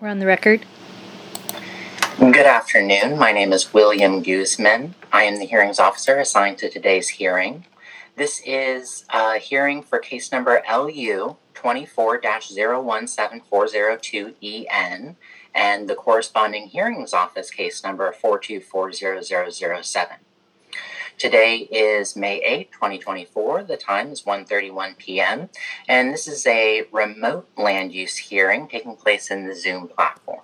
We're on the record. Good afternoon. My name is William Guzman. I am the hearings officer assigned to today's hearing. This is a hearing for case number LU 24-017402EN and the corresponding hearings office case number 4240007. Today is May 8, 2024. The time is 1:31 p.m. and this is a remote land use hearing taking place in the Zoom platform.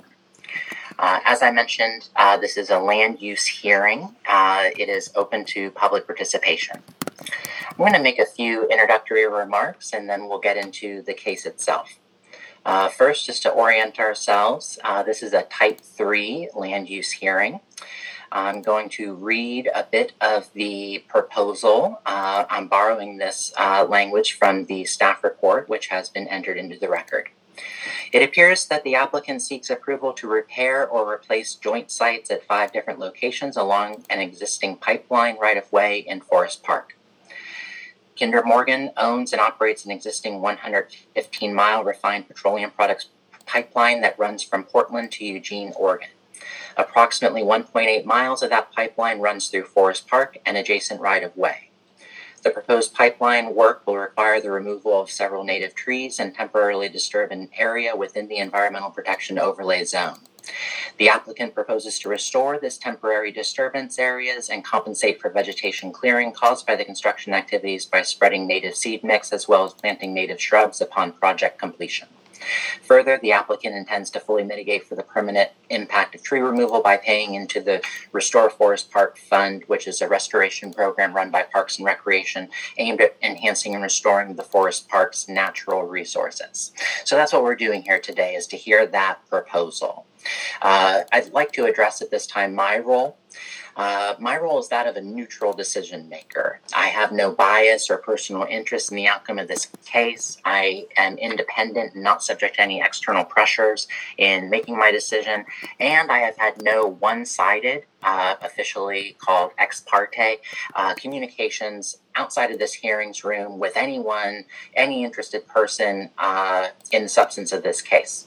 As I mentioned, this is a land use hearing. It is open to public participation. I'm going to make a few introductory remarks and then we'll get into the case itself. First, just to orient ourselves, this is a Type 3 land use hearing. I'm going to read a bit of the proposal. I'm borrowing this language from the staff report, which has been entered into the record. It appears that the applicant seeks approval to repair or replace joint sites at 5 different locations along an existing pipeline right-of-way in Forest Park. Kinder Morgan owns and operates an existing 115-mile refined petroleum products pipeline that runs from Portland to Eugene, Oregon. Approximately 1.8 miles of that pipeline runs through Forest Park and adjacent right-of-way. The proposed pipeline work will require the removal of several native trees and temporarily disturb an area within the Environmental Protection Overlay Zone. The applicant proposes to restore this temporary disturbance areas and compensate for vegetation clearing caused by the construction activities by spreading native seed mix as well as planting native shrubs upon project completion. Further, the applicant intends to fully mitigate for the permanent impact of tree removal by paying into the Restore Forest Park Fund, which is a restoration program run by Parks and Recreation aimed at enhancing and restoring the forest park's natural resources. So that's what we're doing here today, is to hear that proposal. I'd like to address at this time my role. My role is that of a neutral decision maker. I have no bias or personal interest in the outcome of this case. I am independent and not subject to any external pressures in making my decision, and I have had no one-sided, officially called ex parte, communications outside of this hearings room with anyone, any interested person in the substance of this case.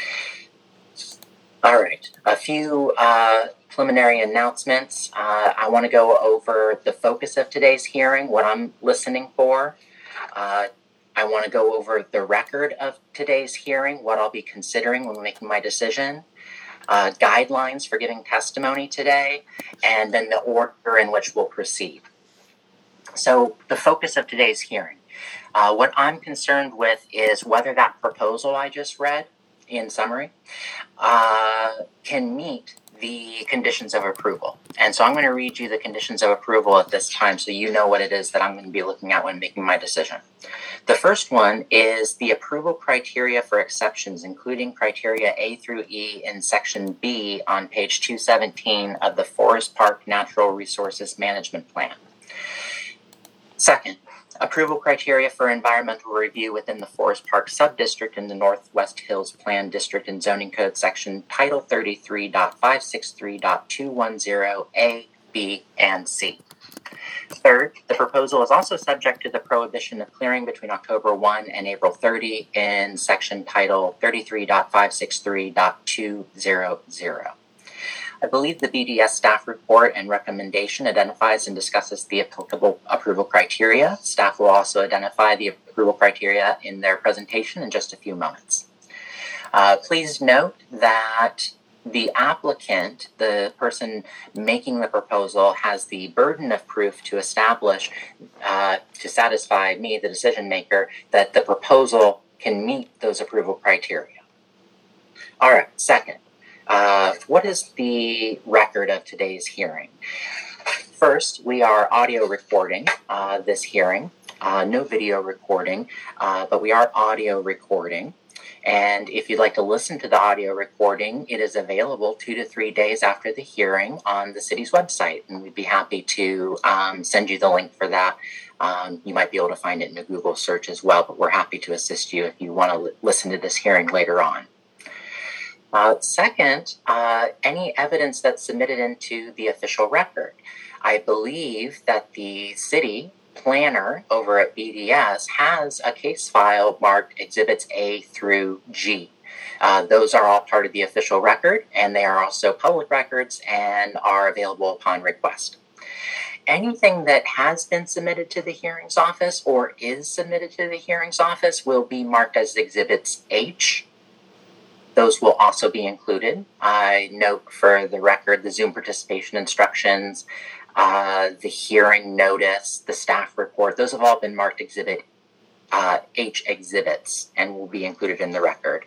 All right, a few preliminary announcements. I want to go over the focus of today's hearing, what I'm listening for. I want to go over the record of today's hearing, what I'll be considering when making my decision, guidelines for giving testimony today, and then the order in which we'll proceed. So the focus of today's hearing. What I'm concerned with is whether that proposal I just read, in summary, can meet the conditions of approval. And so I'm going to read you the conditions of approval at this time so you know what it is that I'm going to be looking at when making my decision. The first one is the approval criteria for exceptions, including criteria A through E in section B on page 217 of the Forest Park Natural Resources Management Plan. Second, approval criteria for environmental review within the Forest Park Subdistrict in the Northwest Hills Plan District and Zoning Code section Title 33.563.210A, B, and C. Third, the proposal is also subject to the prohibition of clearing between October 1 and April 30 in section Title 33.563.200. I believe the BDS staff report and recommendation identifies and discusses the applicable approval criteria. Staff will also identify the approval criteria in their presentation in just a few moments. Please note that the applicant, the person making the proposal, has the burden of proof to establish, to satisfy me, the decision maker, that the proposal can meet those approval criteria. All right, second. What is the record of today's hearing? First, we are audio recording this hearing. No video recording, but we are audio recording. And if you'd like to listen to the audio recording, it is available 2 to 3 days after the hearing on the city's website. And we'd be happy to send you the link for that. You might be able to find it in a Google search as well, but we're happy to assist you if you want to listen to this hearing later on. Second, any evidence that's submitted into the official record. I believe that the city planner over at BDS has a case file marked Exhibits A through G. Those are all part of the official record, and they are also public records and are available upon request. Anything that has been submitted to the hearings office or is submitted to the hearings office will be marked as Exhibits H. Those will also be included. I note for the record the Zoom participation instructions, the hearing notice, the staff report. Those have all been marked Exhibit H exhibits and will be included in the record.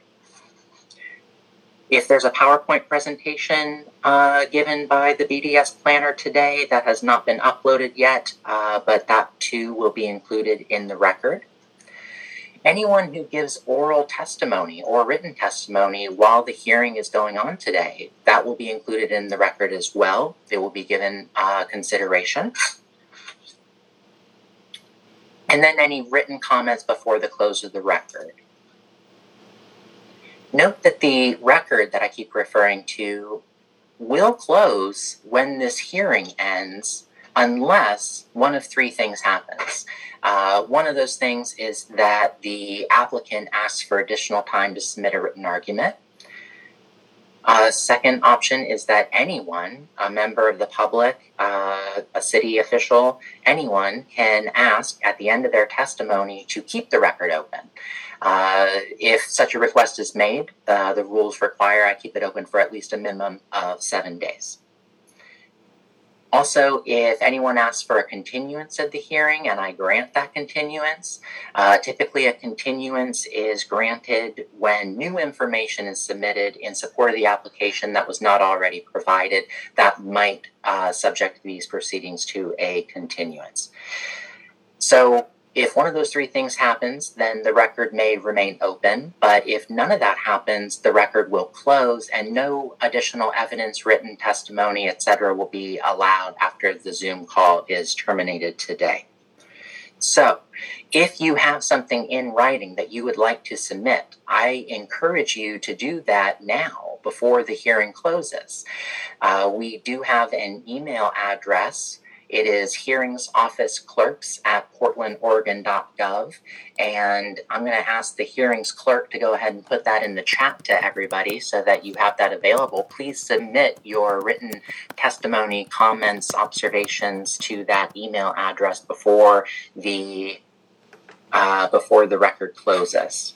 If there's a PowerPoint presentation given by the BDS planner today that has not been uploaded yet, but that too will be included in the record. Anyone who gives oral testimony or written testimony while the hearing is going on today, that will be included in the record as well. It will be given consideration. And then any written comments before the close of the record. Note that the record that I keep referring to will close when this hearing ends unless one of three things happens. One of those things is that the applicant asks for additional time to submit a written argument. Second option is that anyone, a member of the public, a city official, anyone can ask at the end of their testimony to keep the record open. If such a request is made, the rules require I keep it open for at least a minimum of 7 days. Also, if anyone asks for a continuance of the hearing and I grant that continuance, typically a continuance is granted when new information is submitted in support of the application that was not already provided that might subject these proceedings to a continuance. So if one of those three things happens, then the record may remain open. But if none of that happens, the record will close and no additional evidence, written testimony, etc. will be allowed after the Zoom call is terminated today. So if you have something in writing that you would like to submit, I encourage you to do that now before the hearing closes. We do have an email address. It is hearingsofficeclerks@portlandoregon.gov, and I'm going to ask the hearings clerk to go ahead and put that in the chat to everybody so that you have that available. Please submit your written testimony, comments, observations to that email address before the record closes.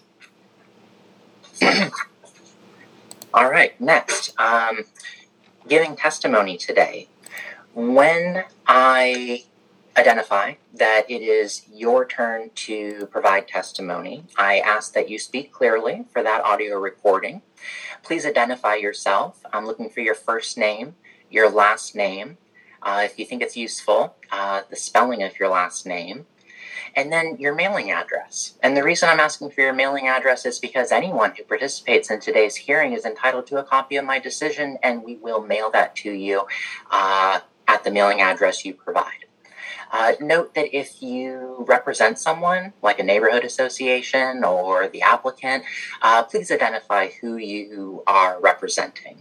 All right, next, giving testimony today. When I identify that it is your turn to provide testimony, I ask that you speak clearly for that audio recording. Please identify yourself. I'm looking for your first name, your last name, if you think it's useful, the spelling of your last name, and then your mailing address. And the reason I'm asking for your mailing address is because anyone who participates in today's hearing is entitled to a copy of my decision, and we will mail that to you at the mailing address you provide. Note that if you represent someone, like a neighborhood association or the applicant, please identify who you are representing.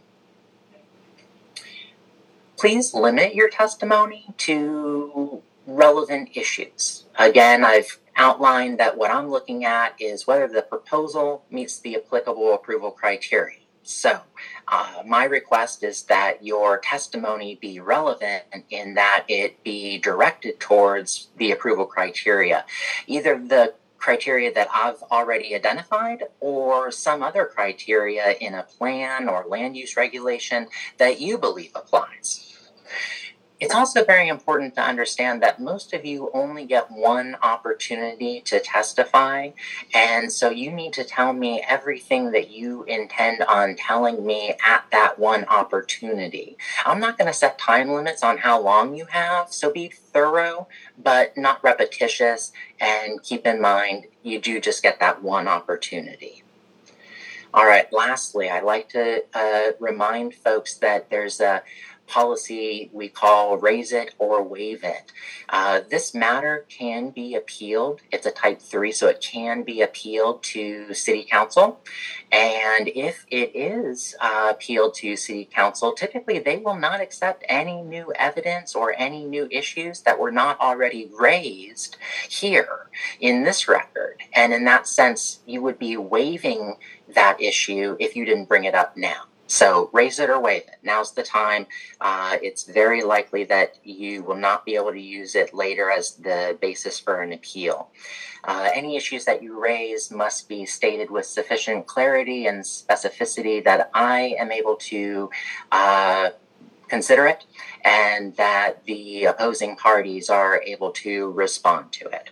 Please limit your testimony to relevant issues. Again, I've outlined that what I'm looking at is whether the proposal meets the applicable approval criteria. So my request is that your testimony be relevant in that it be directed towards the approval criteria, either the criteria that I've already identified or some other criteria in a plan or land use regulation that you believe applies. It's also very important to understand that most of you only get one opportunity to testify, and so you need to tell me everything that you intend on telling me at that one opportunity. I'm not going to set time limits on how long you have, so be thorough, but not repetitious, and keep in mind, you do just get that one opportunity. All right, lastly, I'd like to remind folks that there's a policy we call raise it or waive it. This matter can be appealed. It's a type 3, so it can be appealed to City Council. And if it is appealed to City Council, typically they will not accept any new evidence or any new issues that were not already raised here in this record. And in that sense, you would be waiving that issue if you didn't bring it up now. So raise it or waive it. Now's the time. It's very likely that you will not be able to use it later as the basis for an appeal. Any issues that you raise must be stated with sufficient clarity and specificity that I am able to consider it and that the opposing parties are able to respond to it.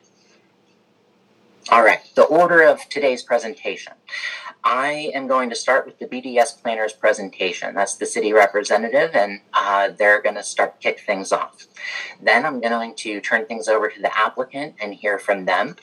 All right, the order of today's presentation. I am going to start with the BDS planner's presentation. That's the city representative, and they're going to kick things off. Then I'm going to turn things over to the applicant and hear from them.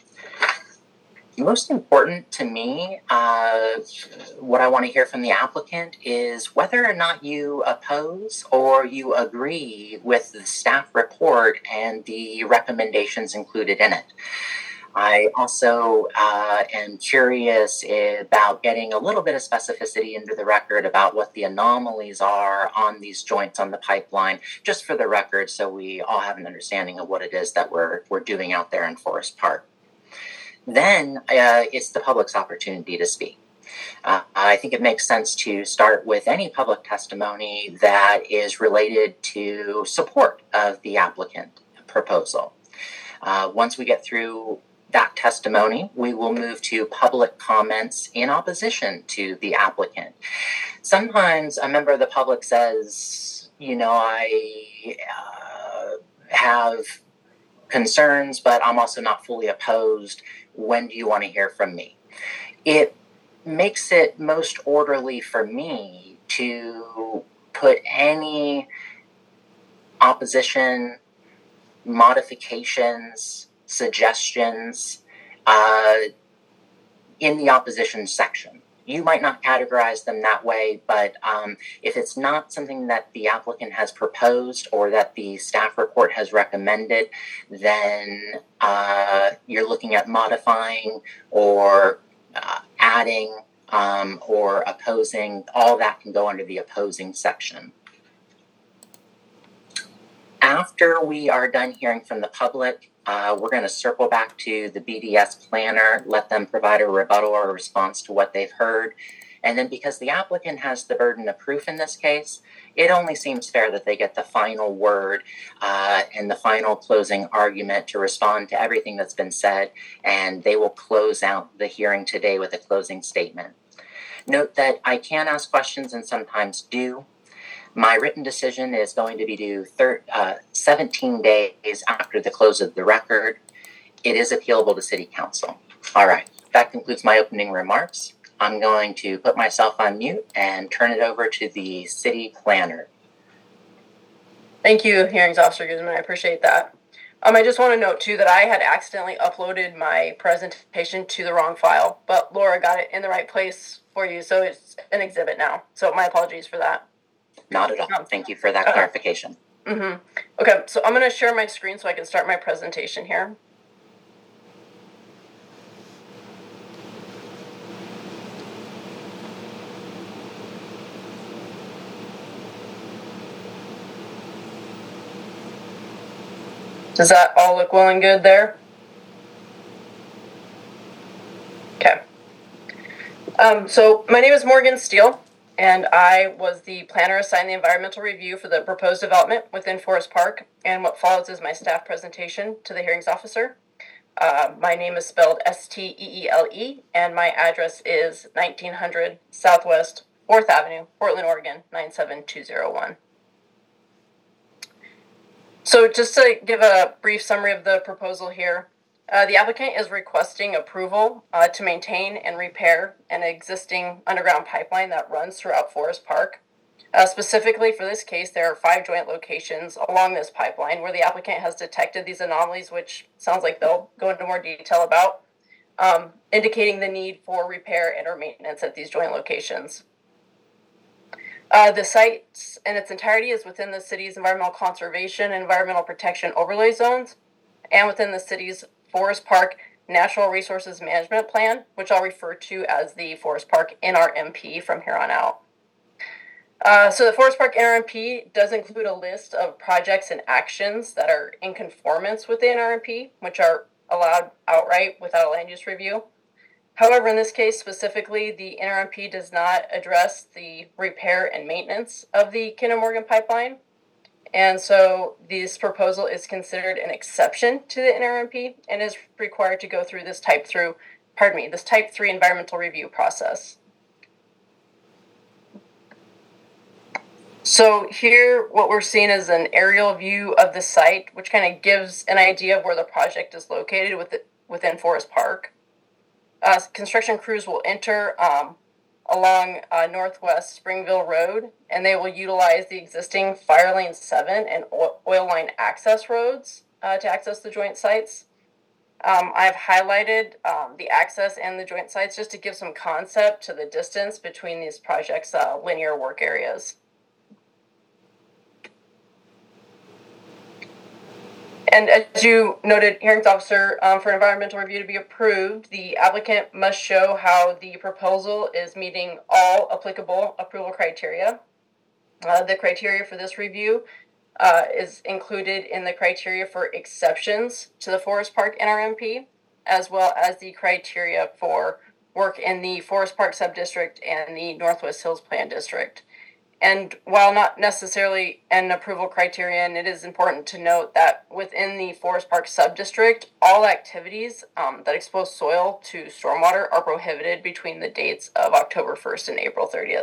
Most important to me, what I want to hear from the applicant is whether or not you oppose or you agree with the staff report and the recommendations included in it. I also am curious about getting a little bit of specificity into the record about what the anomalies are on these joints on the pipeline, just for the record, so we all have an understanding of what it is that we're doing out there in Forest Park. Then it's the public's opportunity to speak. I think it makes sense to start with any public testimony that is related to support of the applicant proposal. Once we get through that testimony, we will move to public comments in opposition to the applicant. Sometimes a member of the public says, I have concerns, but I'm also not fully opposed. When do you want to hear from me? It makes it most orderly for me to put any opposition, modifications, suggestions in the opposition section. You might not categorize them that way, but if it's not something that the applicant has proposed or that the staff report has recommended, then you're looking at modifying or adding or opposing. All that can go under the opposing section. After we are done hearing from the public, we're going to circle back to the BDS planner, let them provide a rebuttal or a response to what they've heard. And then because the applicant has the burden of proof in this case, it only seems fair that they get the final word and the final closing argument to respond to everything that's been said, and they will close out the hearing today with a closing statement. Note that I can ask questions and sometimes do. My written decision is going to be due 17 days after the close of the record. It is appealable to City Council. All right, that concludes my opening remarks. I'm going to put myself on mute and turn it over to the city planner. Thank you, Hearings Officer Guzman. I appreciate that. I just want to note, too, that I had accidentally uploaded my presentation to the wrong file, but Laura got it in the right place for you, so it's an exhibit now. So my apologies for that. Not at all. Thank you for that clarification. Okay, so I'm going to share my screen so I can start my presentation here. Does that all look well and good there? Okay. So my name is Morgan Steele, and I was the planner assigned the environmental review for the proposed development within Forest Park, and what follows is my staff presentation to the hearings officer. My name is spelled Steele, and my address is 1900 Southwest 4th Avenue, Portland, Oregon, 97201. So just to give a brief summary of the proposal here, the applicant is requesting approval to maintain and repair an existing underground pipeline that runs throughout Forest Park. Specifically for this case, there are 5 joint locations along this pipeline where the applicant has detected these anomalies, which sounds like they'll go into more detail about, indicating the need for repair and or maintenance at these joint locations. The site in its entirety is within the city's environmental conservation and environmental protection overlay zones and within the city's Forest Park Natural Resources Management Plan, which I'll refer to as the Forest Park NRMP from here on out. So the Forest Park NRMP does include a list of projects and actions that are in conformance with the NRMP, which are allowed outright without a land use review. However, in this case specifically, the NRMP does not address the repair and maintenance of the Kinder Morgan pipeline. And so this proposal is considered an exception to the NRMP and is required to go through this type 3 environmental review process. So here, what we're seeing is an aerial view of the site, which kind of gives an idea of where the project is located within Forest Park. Construction crews will enter along Northwest Springville Road, and they will utilize the existing Fire Lane 7 and oil line access roads to access the joint sites. I've highlighted the access and the joint sites just to give some concept to the distance between these projects' linear work areas. And as you noted, hearings officer, for environmental review to be approved, the applicant must show how the proposal is meeting all applicable approval criteria. The criteria for this review is included in the criteria for exceptions to the Forest Park NRMP, as well as the criteria for work in the Forest Park Subdistrict and the Northwest Hills Plan District. And while not necessarily an approval criterion, it is important to note that within the Forest Park Subdistrict, all activities that expose soil to stormwater are prohibited between the dates of October 1st and April 30th.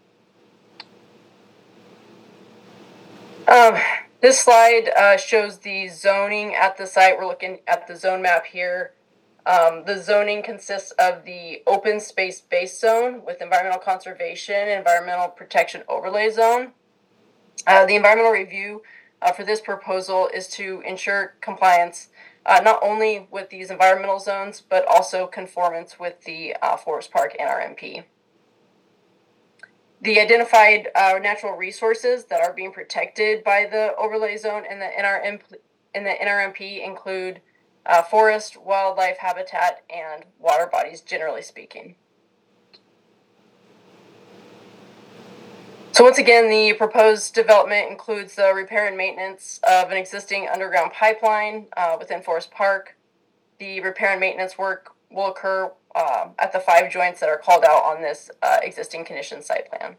This slide shows the zoning at the site. We're looking at the zone map here. The zoning consists of the open space base zone with environmental conservation and environmental protection overlay zone. The environmental review for this proposal is to ensure compliance not only with these environmental zones, but also conformance with the Forest Park NRMP. The identified natural resources that are being protected by the overlay zone and the NRMP include forest, wildlife habitat, and water bodies, generally speaking. So once again, the proposed development includes the repair and maintenance of an existing underground pipeline within Forest Park. The repair and maintenance work will occur at the 5 joints that are called out on this existing condition site plan.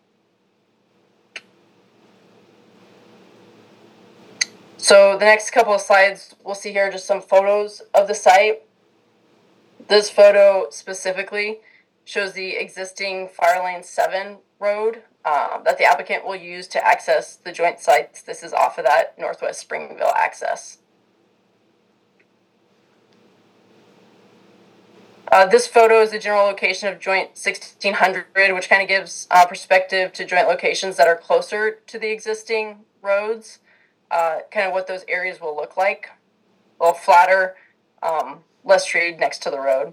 So the next couple of slides we'll see here are just some photos of the site. This photo specifically shows the existing Fire Lane 7 road that the applicant will use to access the joint sites. This is off of that Northwest Springville access. This photo is the general location of joint 1600, which kind of gives perspective to joint locations that are closer to the existing roads. Kind of what those areas will look like. A little flatter, less treed next to the road.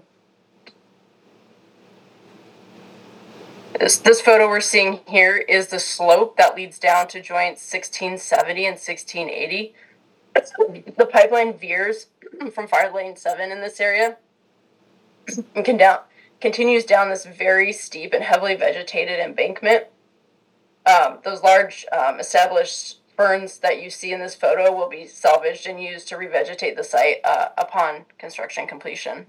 This photo we're seeing here is the slope that leads down to joints 1670 and 1680. The pipeline veers from Fire Lane 7 in this area and continues down this very steep and heavily vegetated embankment. Those large established ferns that you see in this photo will be salvaged and used to revegetate the site upon construction completion.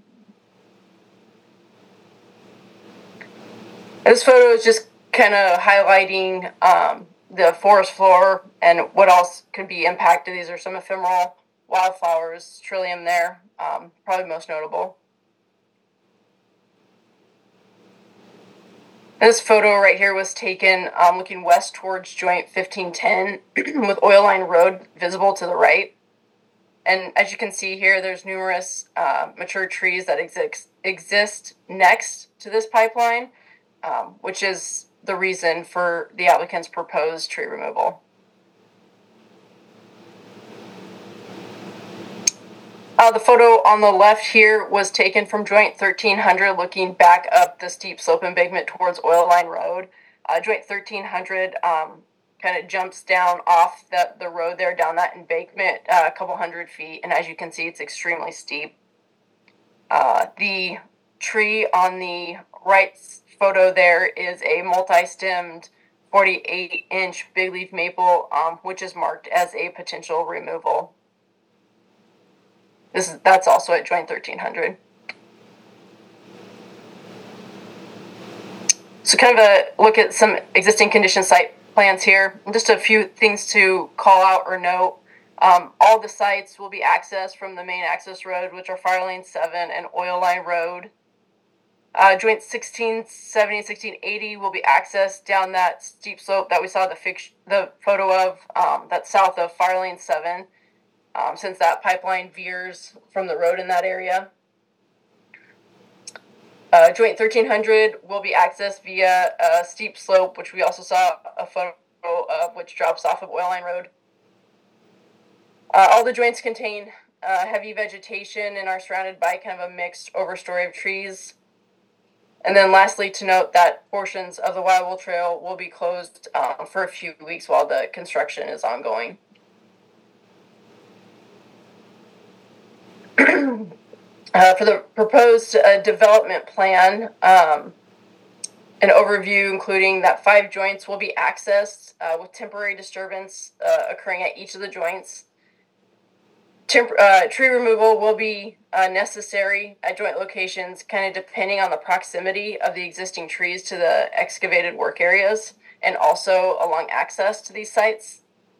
This photo is just kind of highlighting the forest floor and what else could be impacted. These are some ephemeral wildflowers, trillium there, probably most notable. This photo right here was taken looking west towards joint 1510 with Oil Line Road visible to the right. And as you can see here, there's numerous mature trees that exist next to this pipeline, which is the reason for the applicant's proposed tree removal. The photo on the left here was taken from joint 1300 looking back up the steep slope embankment towards Oil Line Road. Joint 1300 kind of jumps down off the road there, down that embankment a couple hundred feet, and as you can see, it's extremely steep. The tree on the right photo there is a multi-stemmed 48-inch big leaf maple, which is marked as a potential removal. That's also at Joint 1300. So kind of a look at some existing condition site plans here. Just a few things to call out or note. All the sites will be accessed from the main access road, which are Fire Lane 7 and Oil Line Road. Joint 1670 and 1680 will be accessed down that steep slope that we saw the photo of, that's south of Fire Lane 7, since that pipeline veers from the road in that area. Joint 1300 will be accessed via a steep slope, which we also saw a photo of, which drops off of Oil Line Road. All the joints contain heavy vegetation and are surrounded by kind of a mixed overstory of trees. And then lastly, to note that portions of the Wildwood Trail will be closed for a few weeks while the construction is ongoing. For the proposed development plan, an overview including that 5 joints will be accessed with temporary disturbance occurring at each of the joints. Tree removal will be necessary at joint locations, kind of depending on the proximity of the existing trees to the excavated work areas and also along access to these sites.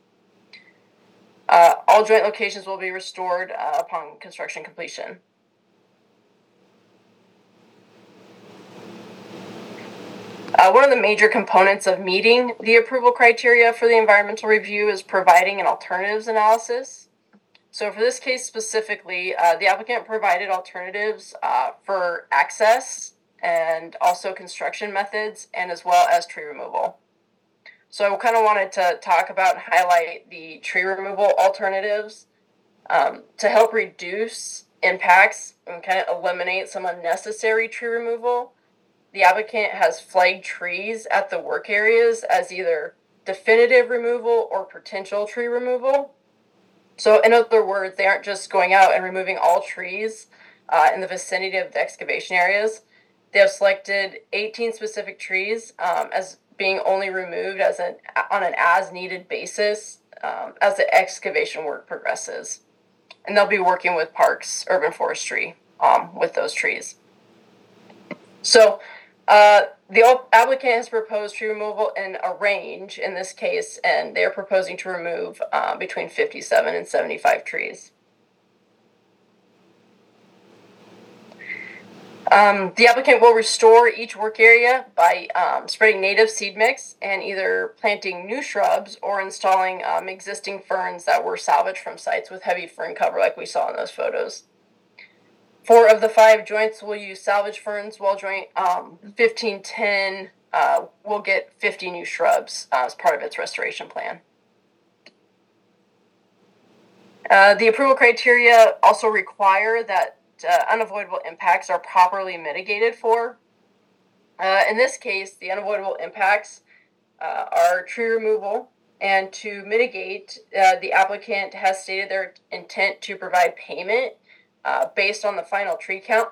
All joint locations will be restored upon construction completion. One of the major components of meeting the approval criteria for the environmental review is providing an alternatives analysis. So for this case specifically, the applicant provided alternatives for access and also construction methods, and as well as tree removal. So I kind of wanted to talk about and highlight the tree removal alternatives to help reduce impacts and kind of eliminate some unnecessary tree removal. The applicant has flagged trees at the work areas as either definitive removal or potential tree removal. So in other words, they aren't just going out and removing all trees in the vicinity of the excavation areas. They have selected 18 specific trees as being only removed on an as-needed basis as the excavation work progresses. And they'll be working with Parks Urban Forestry with those trees. So the applicant has proposed tree removal in a range in this case, and they're proposing to remove between 57 and 75 trees. The applicant will restore each work area by spreading native seed mix and either planting new shrubs or installing existing ferns that were salvaged from sites with heavy fern cover like we saw in those photos. 4 of the 5 joints will use salvage ferns, while joint 1510 will get 50 new shrubs as part of its restoration plan. The approval criteria also require that unavoidable impacts are properly mitigated for. In this case, the unavoidable impacts are tree removal, and to mitigate, the applicant has stated their intent to provide payment based on the final tree count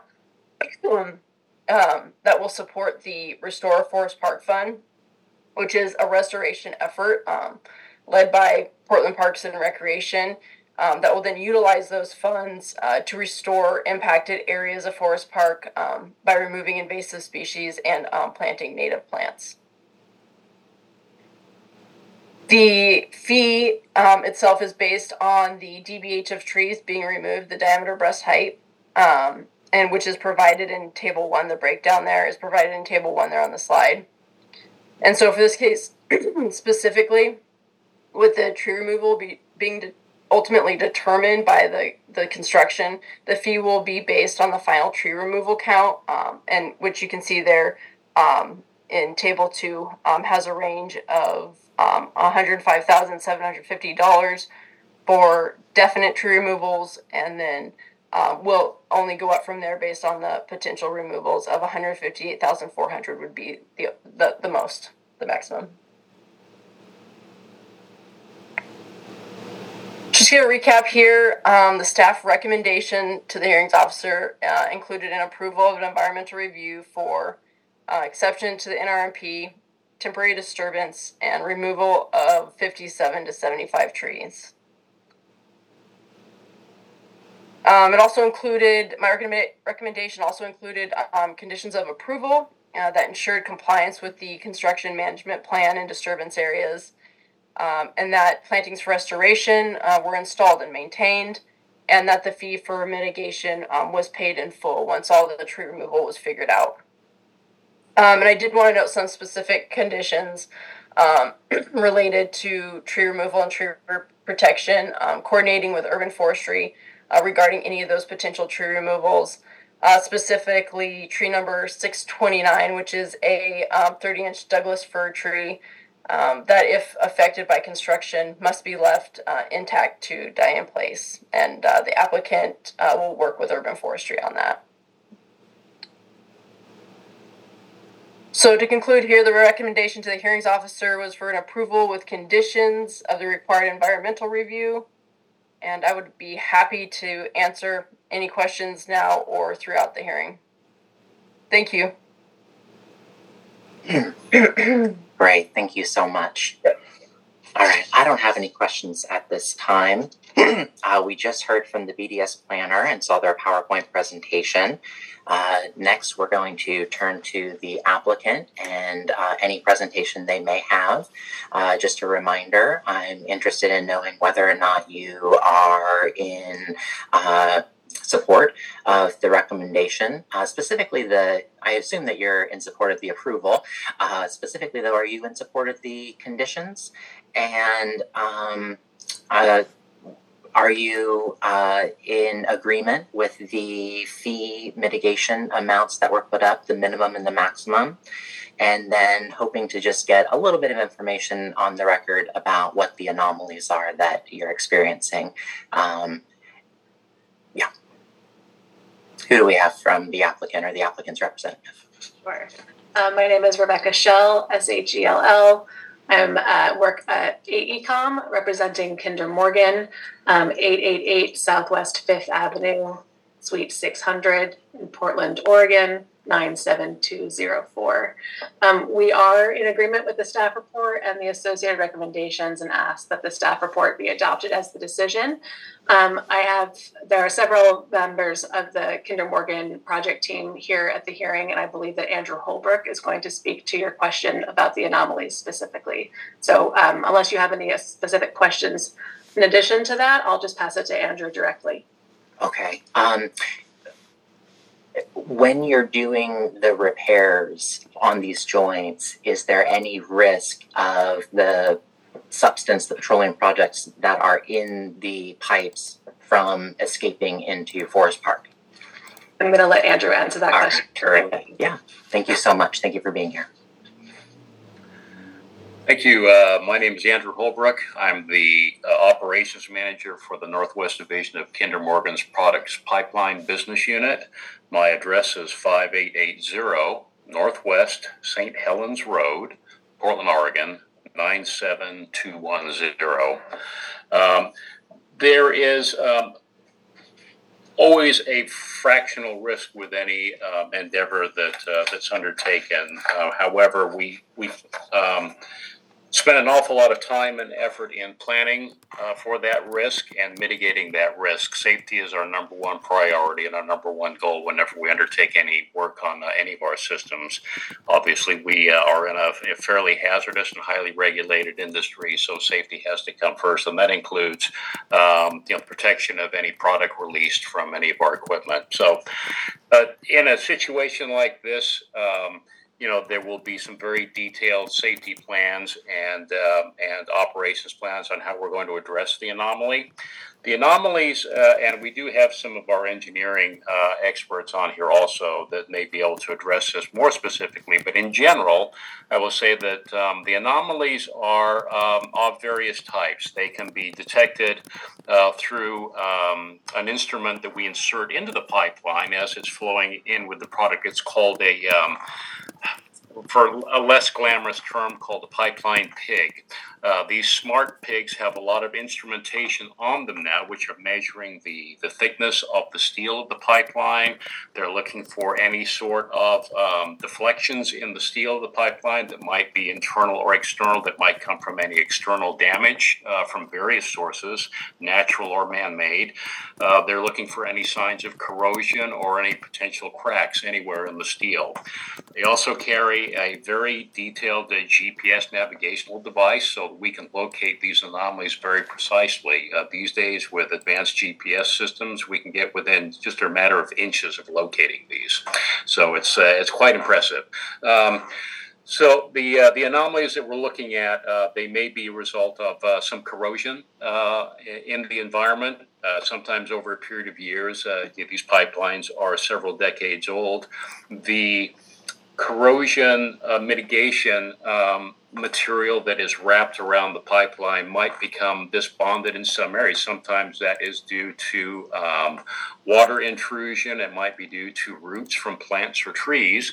that will support the Restore Forest Park Fund, which is a restoration effort led by Portland Parks and Recreation that will then utilize those funds to restore impacted areas of Forest Park by removing invasive species and planting native plants. The fee itself is based on the DBH of trees being removed, the diameter breast height, and which is provided in Table 1. The breakdown there is provided in Table 1 there on the slide. And so for this case specifically, with the tree removal being ultimately determined by the construction, the fee will be based on the final tree removal count, and which you can see there in Table 2 has a range of $105,750 for definite tree removals, and then will only go up from there based on the potential removals of $158,400 would be the the maximum. Just to recap here, the staff recommendation to the hearings officer included an approval of an environmental review for exception to the NRMP, temporary disturbance, and removal of 57 to 75 trees. It also included, my recommendation also included conditions of approval that ensured compliance with the construction management plan and disturbance areas, and that plantings for restoration were installed and maintained, and that the fee for mitigation was paid in full once all the tree removal was figured out. And I did want to note some specific conditions related to tree removal and tree protection, coordinating with urban forestry regarding any of those potential tree removals, specifically tree number 629, which is a 30-inch Douglas fir tree that, if affected by construction, must be left intact to die in place. And the applicant will work with urban forestry on that. So to conclude here, the recommendation to the hearings officer was for an approval with conditions of the required environmental review. And I would be happy to answer any questions now or throughout the hearing. Thank you. Great, thank you so much. All right, I don't have any questions at this time. We just heard from the BDS planner and saw their PowerPoint presentation. Next, we're going to turn to the applicant and any presentation they may have. Just a reminder, I'm interested in knowing whether or not you are in support of the recommendation. Specifically, I assume that you're in support of the approval. Specifically, though, are you in support of the conditions? And are you in agreement with the fee mitigation amounts that were put up, the minimum and the maximum? And then hoping to just get a little bit of information on the record about what the anomalies are that you're experiencing. Yeah. Who do we have from the applicant or the applicant's representative? Sure. My name is Rebecca Schell, SHELL. I work at AECOM, representing Kinder Morgan, 888 Southwest 5th Avenue, Suite 600 in Portland, Oregon, 97204. We are in agreement with the staff report and the associated recommendations and ask that the staff report be adopted as the decision. There are several members of the Kinder Morgan project team here at the hearing, and I believe that Andrew Holbrook is going to speak to your question about the anomalies specifically. So unless you have any specific questions in addition to that, I'll just pass it to Andrew directly. Okay. When you're doing the repairs on these joints, is there any risk of the substance, the petroleum products that are in the pipes from escaping into Forest Park? I'm going to let Andrew answer that question. Terrific. Yeah. Thank you so much. Thank you for being here. Thank you. My name is Andrew Holbrook. I'm the operations manager for the Northwest Division of Kinder Morgan's Products Pipeline Business Unit. My address is 5880 Northwest St. Helens Road, Portland, Oregon, 97210. There is always a fractional risk with any endeavor that's undertaken. However, we spend an awful lot of time and effort in planning for that risk and mitigating that risk. Safety is our number one priority and our number one goal whenever we undertake any work on any of our systems. Obviously, we are in a fairly hazardous and highly regulated industry, so safety has to come first, and that includes protection of any product released from any of our equipment. So in a situation like this, there will be some very detailed safety plans and operations plans on how we're going to address the anomaly. The anomalies, and we do have some of our engineering experts on here also that may be able to address this more specifically. But in general, I will say that the anomalies are of various types. They can be detected through an instrument that we insert into the pipeline as it's flowing in with the product. It's called for a less glamorous term called the pipeline pig. These smart pigs have a lot of instrumentation on them now, which are measuring the thickness of the steel of the pipeline. They're looking for any sort of deflections in the steel of the pipeline that might be internal or external, that might come from any external damage from various sources, natural or man-made. They're looking for any signs of corrosion or any potential cracks anywhere in the steel. They also carry a very detailed GPS navigational device so that we can locate these anomalies very precisely. These days, with advanced GPS systems, we can get within just a matter of inches of locating these. So it's quite impressive. So the anomalies that we're looking at, they may be a result of some corrosion in the environment. Sometimes over a period of years, these pipelines are several decades old. The corrosion mitigation material that is wrapped around the pipeline might become disbonded in some areas. Sometimes that is due to water intrusion. It might be due to roots from plants or trees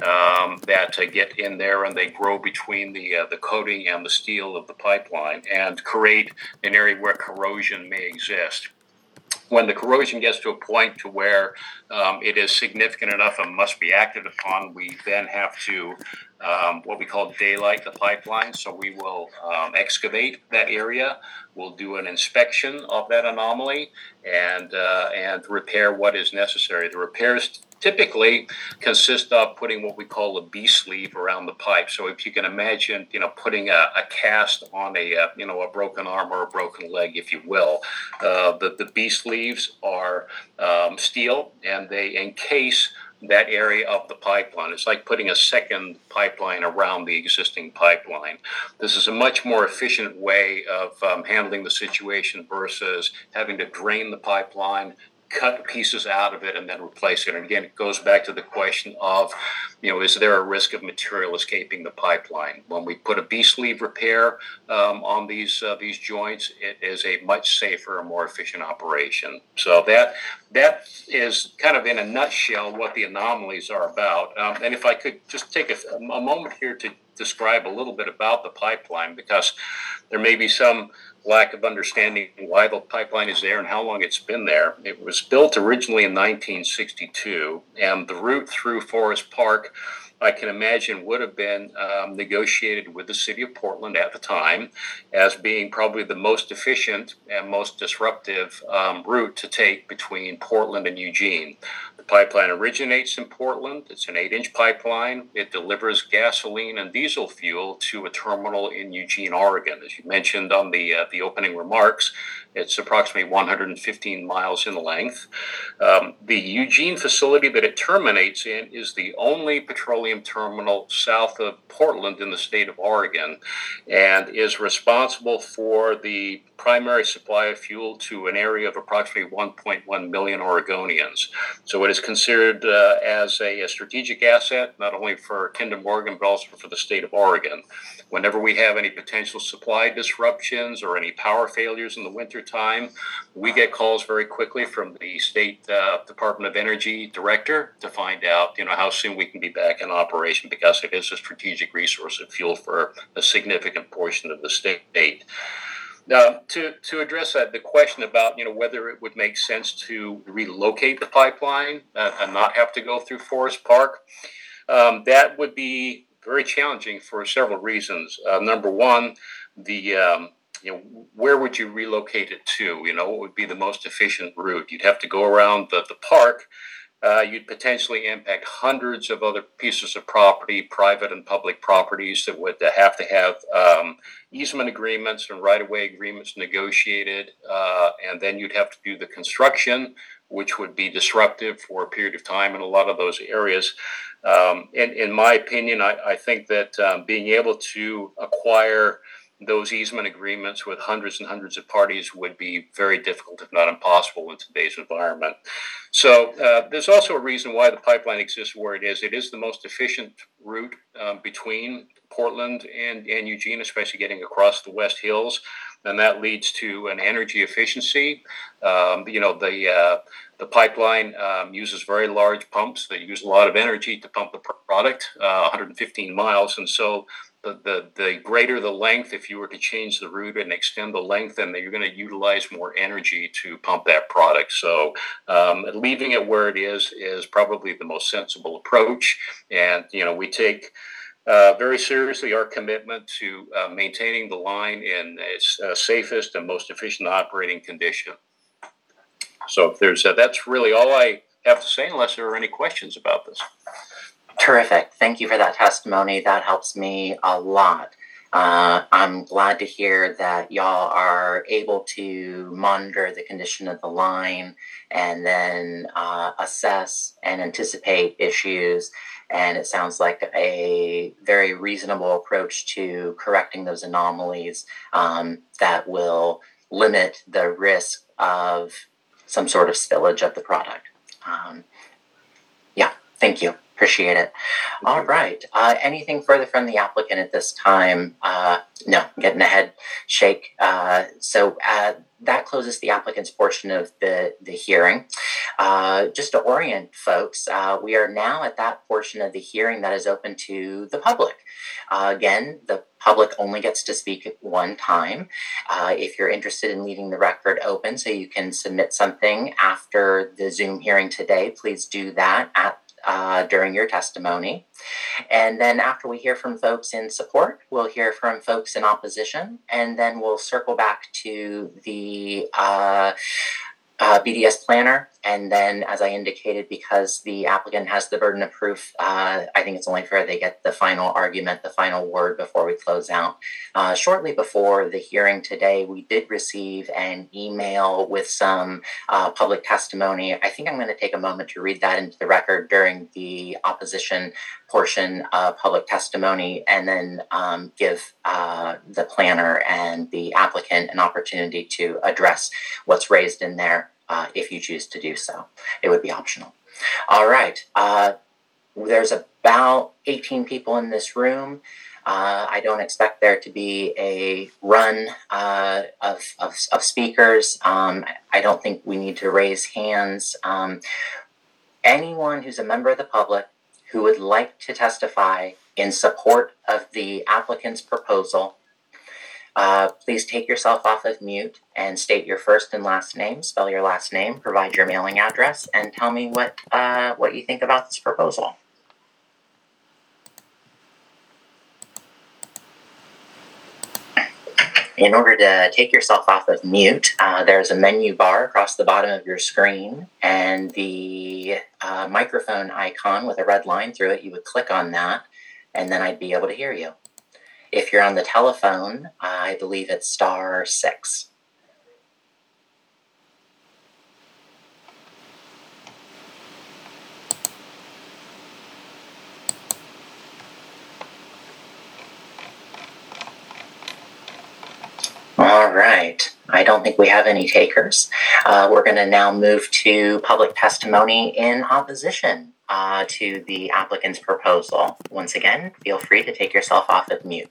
that get in there and they grow between the coating and the steel of the pipeline and create an area where corrosion may exist. When the corrosion gets to a point to where it is significant enough and must be acted upon, we then have to what we call daylight the pipeline. So we will excavate that area. We'll do an inspection of that anomaly and repair what is necessary. The repairs typically consist of putting what we call a B sleeve around the pipe. So if you can imagine, putting a cast on a broken arm or a broken leg, if you will, the B sleeves are steel and they encase that area of the pipeline. It's like putting a second pipeline around the existing pipeline. This is a much more efficient way of handling the situation versus having to drain the pipeline, cut pieces out of it, and then replace it. And again, it goes back to the question of, is there a risk of material escaping the pipeline? When we put a B-sleeve repair on these joints, it is a much safer and more efficient operation. So that is kind of in a nutshell what the anomalies are about. And if I could just take a moment here to describe a little bit about the pipeline, because there may be some lack of understanding why the pipeline is there and how long it's been there. It was built originally in 1962, and the route through Forest Park, I can imagine, would have been negotiated with the city of Portland at the time as being probably the most efficient and most disruptive route to take between Portland and Eugene. The pipeline originates in Portland. It's an 8-inch pipeline. It delivers gasoline and diesel fuel to a terminal in Eugene, Oregon. As you mentioned on the opening remarks, it's approximately 115 miles in length. The Eugene facility that it terminates in is the only petroleum terminal south of Portland in the state of Oregon, and is responsible for the primary supply of fuel to an area of approximately 1.1 million Oregonians. So it is considered as a strategic asset, not only for Kinder Morgan, but also for the state of Oregon. Whenever we have any potential supply disruptions or any power failures in the wintertime, we get calls very quickly from the State Department of Energy director to find out, how soon we can be back in operation, because it is a strategic resource of fuel for a significant portion of the state. Now, to address the question about whether it would make sense to relocate the pipeline and not have to go through Forest Park, that would be very challenging for several reasons. Number one, where would you relocate it to? What would be the most efficient route? You'd have to go around the park. You'd potentially impact hundreds of other pieces of property, private and public properties, that would have to have easement agreements and right-of-way agreements negotiated. And then you'd have to do the construction, which would be disruptive for a period of time in a lot of those areas. In my opinion, I think that being able to acquire those easement agreements with hundreds and hundreds of parties would be very difficult, if not impossible, in today's environment. So there's also a reason why the pipeline exists where it is. It is the most efficient route between Portland and Eugene, especially getting across the West Hills. and that leads to an energy efficiency. The pipeline uses very large pumps that use a lot of energy to pump the product, 115 miles, and so the greater the length, if you were to change the route and extend the length, then you're going to utilize more energy to pump that product. So leaving it where it is probably the most sensible approach. And, we take very seriously our commitment to maintaining the line in its safest and most efficient operating condition. So that's really all I have to say, unless there are any questions about this. Terrific. Thank you for that testimony. That helps me a lot. I'm glad to hear that y'all are able to monitor the condition of the line and then assess and anticipate issues. And it sounds like a very reasonable approach to correcting those anomalies that will limit the risk of some sort of spillage of the product. Thank you. Appreciate it. All right. Anything further from the applicant at this time? No, getting a head shake. So that closes the applicant's portion of the hearing. Just to orient folks, we are now at that portion of the hearing that is open to the public. Again, the public only gets to speak at one time. If you're interested in leaving the record open so you can submit something after the Zoom hearing today, please do that during your testimony. And then after we hear from folks in support, we'll hear from folks in opposition, and then we'll circle back to the BDS planner. And then, as I indicated, because the applicant has the burden of proof, I think it's only fair they get the final argument, the final word before we close out. Shortly before the hearing today, we did receive an email with some public testimony. I think I'm going to take a moment to read that into the record during the opposition portion of public testimony, and then give the planner and the applicant an opportunity to address what's raised in there. If you choose to do so, it would be optional. All right. There's about 18 people in this room. I don't expect there to be a run of speakers. I don't think we need to raise hands. Anyone who's a member of the public who would like to testify in support of the applicant's proposal, please take yourself off of mute and state your first and last name, spell your last name, provide your mailing address, and tell me what you think about this proposal. In order to take yourself off of mute, there's a menu bar across the bottom of your screen, and the microphone icon with a red line through it, you would click on that, and then I'd be able to hear you. If you're on the telephone, I believe it's *6. All right. I don't think we have any takers. We're going to now move to public testimony in opposition to the applicant's proposal. Once again, feel free to take yourself off of mute.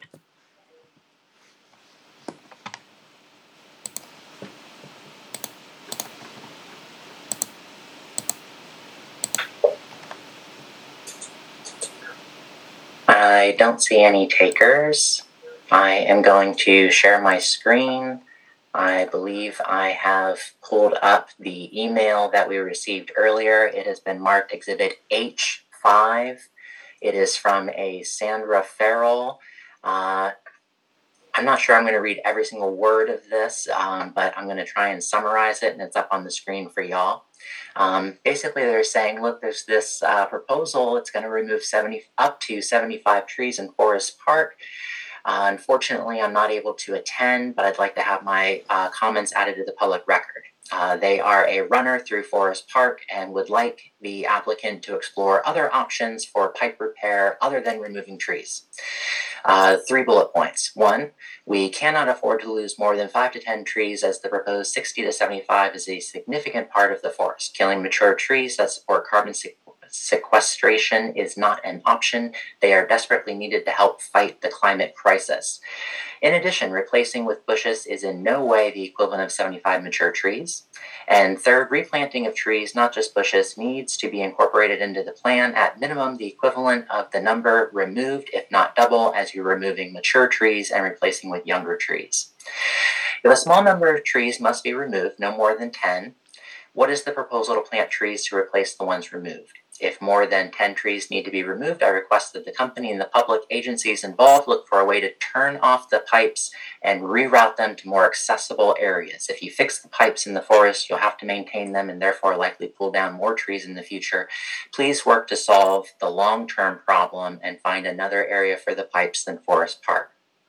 I don't see any takers. I am going to share my screen. I believe I have pulled up the email that we received earlier. It has been marked Exhibit H5. It is from a Sandra Farrell. I'm not sure I'm going to read every single word of this, but I'm going to try and summarize it, and it's up on the screen for y'all. Basically, they're saying, look, there's this proposal. It's going to remove up to 75 trees in Forest Park. Unfortunately, I'm not able to attend, but I'd like to have my comments added to the public record. They are a runner through Forest Park and would like the applicant to explore other options for pipe repair other than removing trees. 3 bullet points. 1, we cannot afford to lose more than 5 to 10 trees, as the proposed 60 to 75 is a significant part of the forest, killing mature trees that support carbon sequestration is not an option. They are desperately needed to help fight the climate crisis. In addition, replacing with bushes is in no way the equivalent of 75 mature trees. And third, replanting of trees, not just bushes, needs to be incorporated into the plan at minimum the equivalent of the number removed, if not double, as you're removing mature trees and replacing with younger trees. If a small number of trees must be removed, no more than 10, what is the proposal to plant trees to replace the ones removed? If more than 10 trees need to be removed, I request that the company and the public agencies involved look for a way to turn off the pipes and reroute them to more accessible areas. If you fix the pipes in the forest, you'll have to maintain them and therefore likely pull down more trees in the future. Please work to solve the long-term problem and find another area for the pipes than Forest Park.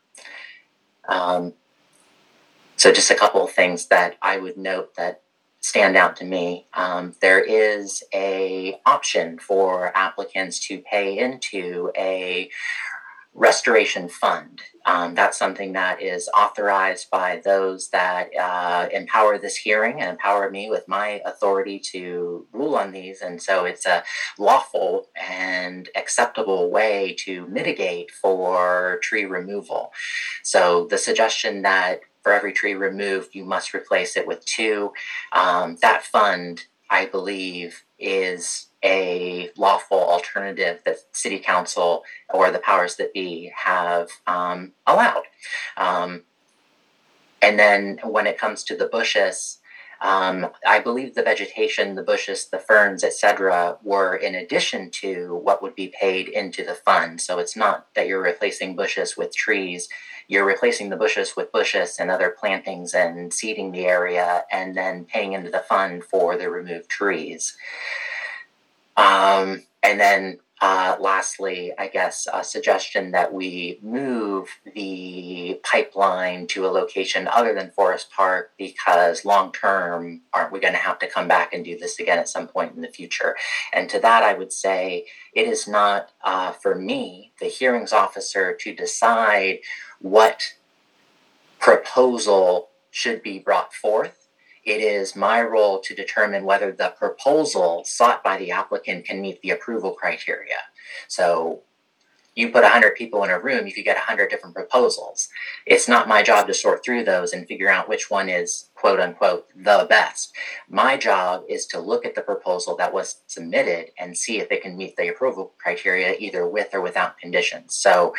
So just a couple of things that I would note that stand out to me. There is a option for applicants to pay into a restoration fund. That's something that is authorized by those that empower this hearing and empower me with my authority to rule on these. And so it's a lawful and acceptable way to mitigate for tree removal. So the suggestion that for every tree removed, you must replace it with 2. That fund, I believe, is a lawful alternative that City Council or the powers that be have allowed. And then when it comes to the bushes, I believe the vegetation, the bushes, the ferns, etc., were in addition to what would be paid into the fund. So it's not that you're replacing bushes with trees. You're replacing the bushes with bushes and other plantings and seeding the area and then paying into the fund for the removed trees. And then lastly, I guess a suggestion that we move the pipeline to a location other than Forest Park, because long term, aren't we going to have to come back and do this again at some point in the future? And to that, I would say it is not for me, the hearings officer, to decide what proposal should be brought forth. It is my role to determine whether the proposal sought by the applicant can meet the approval criteria. So you put 100 people in a room, you could get 100 different proposals. It's not my job to sort through those and figure out which one is, quote unquote, the best. My job is to look at the proposal that was submitted and see if it can meet the approval criteria, either with or without conditions. So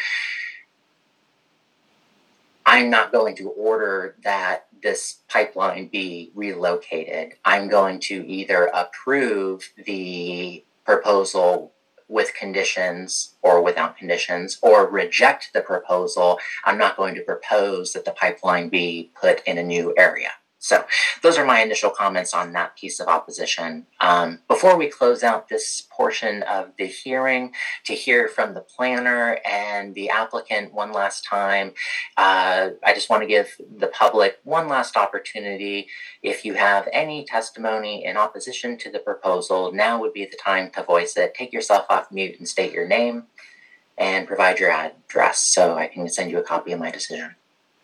I'm not going to order that this pipeline be relocated. I'm going to either approve the proposal with conditions or without conditions, or reject the proposal. I'm not going to propose that the pipeline be put in a new area. So those are my initial comments on that piece of opposition. Before we close out this portion of the hearing, to hear from the planner and the applicant one last time, I just want to give the public one last opportunity. If you have any testimony in opposition to the proposal, now would be the time to voice it. Take yourself off mute and state your name and provide your address so I can send you a copy of my decision.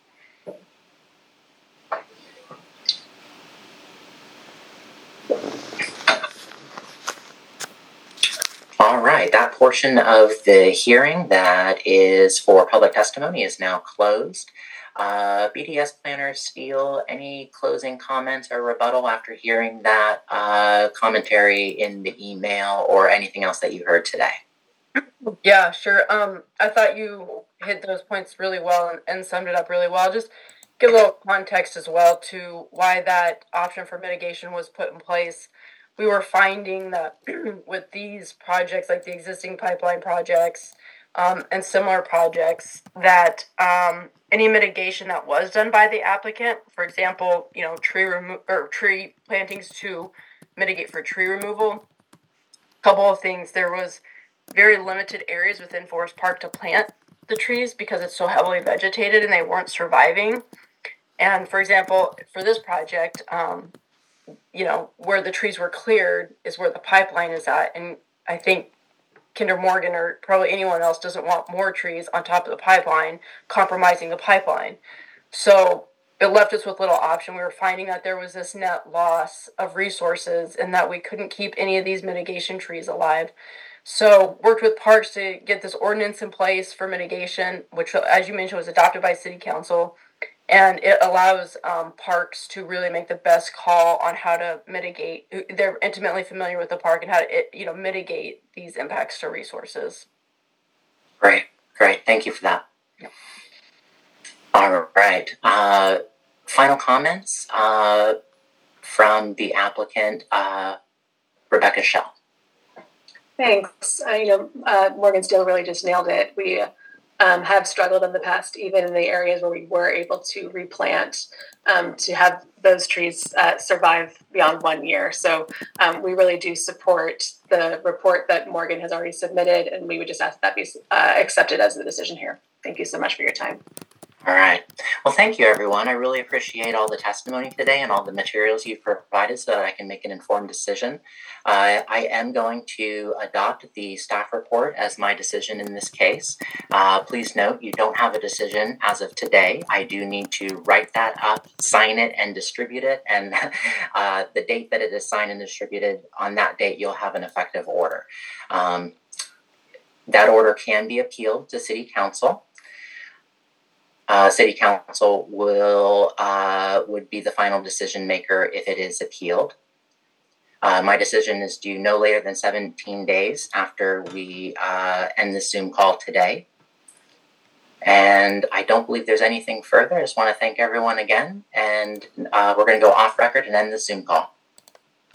All right, that portion of the hearing that is for public testimony is now closed. BDS Planner Steele, any closing comments or rebuttal after hearing that commentary in the email or anything else that you heard today? Yeah, sure. I thought you hit those points really well and summed it up really well. Just give a little context as well to why that option for mitigation was put in place. We were finding that with these projects, like the existing pipeline projects and similar projects, that any mitigation that was done by the applicant, for example, tree plantings to mitigate for tree removal, a couple of things. There was very limited areas within Forest Park to plant the trees because it's so heavily vegetated and they weren't surviving. And for example, for this project, where the trees were cleared is where the pipeline is at. And I think Kinder Morgan or probably anyone else doesn't want more trees on top of the pipeline, compromising the pipeline. So it left us with little option. We were finding that there was this net loss of resources and that we couldn't keep any of these mitigation trees alive. So worked with parks to get this ordinance in place for mitigation, which, as you mentioned, was adopted by City Council, and it allows parks to really make the best call on how to mitigate. They're intimately familiar with the park and how to mitigate these impacts to resources. Great. Thank you for that. Yep. All right. Final comments from the applicant, Rebecca Schell. Thanks. Morgan Steele really just nailed it. We have struggled in the past, even in the areas where we were able to replant, to have those trees survive beyond 1 year. So we really do support the report that Morgan has already submitted, and we would just ask that be accepted as the decision here. Thank you so much for your time. All right. Well, thank you, everyone. I really appreciate all the testimony today and all the materials you've provided so that I can make an informed decision. I am going to adopt the staff report as my decision in this case. Please note, you don't have a decision as of today. I do need to write that up, sign it, and distribute it. And the date that it is signed and distributed, on that date, you'll have an effective order. That order can be appealed to City Council. City Council would be the final decision maker if it is appealed. My decision is due no later than 17 days after we end the Zoom call today. And I don't believe there's anything further. I just want to thank everyone again. And we're going to go off record and end the Zoom call.